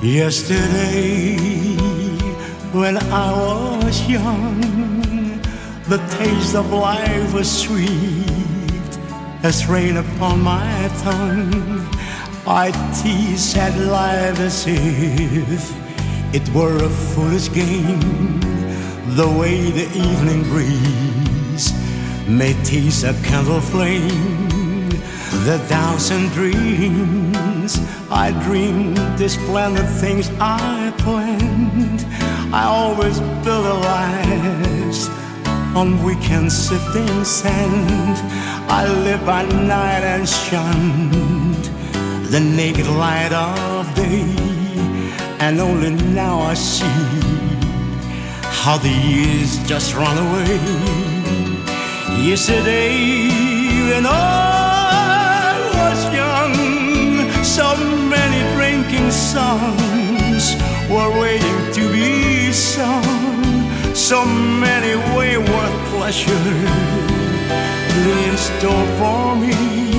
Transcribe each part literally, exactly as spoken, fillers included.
Yesterday, when I was young, the taste of life was sweet as rain upon my tongue. I teased at life as if it were a foolish game, the way the evening breeze may tease a candle flame. The doubts and dreams I dreamed, the splendid things I planned, I always built a life on weekend sifting sand. I lived by night and shunned the naked light of day, and only now I see how the years just run away. Yesterday, when I was young, so many drinking songs were waiting to be sung. So many wayward pleasures in store for me,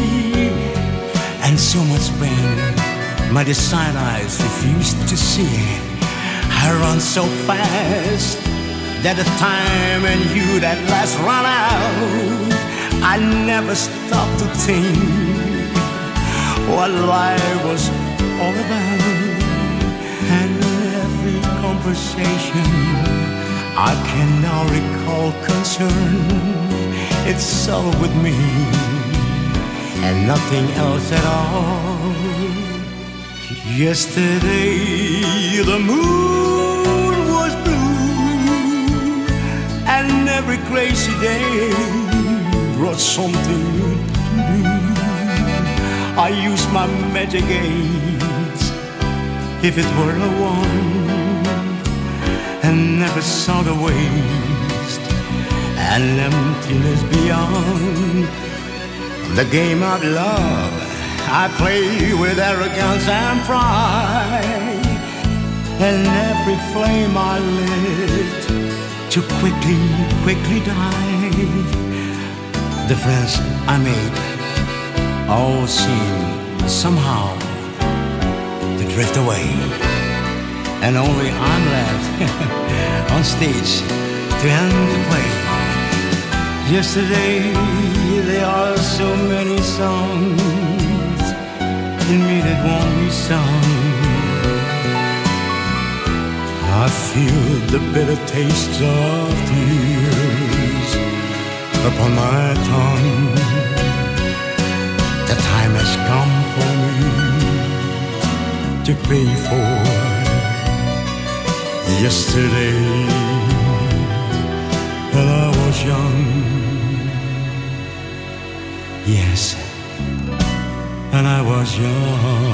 and so much pain my desired eyes refused to see. I run so fast that the time and youth at last run out. I never stopped to think what life was all about, and every conversation I can now recall concern. It's so with me and nothing else at all. Yesterday the moon was blue, and every crazy day brought something new to me. I used my magic aids, if it were a wand, and never saw the waste and emptiness beyond. The game of love I play with arrogance and pride, and every flame I lit too quickly, quickly died. The friends I made all seem somehow to drift away, and only I'm left on stage to end the play. Yesterday there are so many songs in me that won't be sung. I feel the bitter taste of tears upon my tongue. The time has come for me to pay for yesterday when I was young. Yes, when I was young.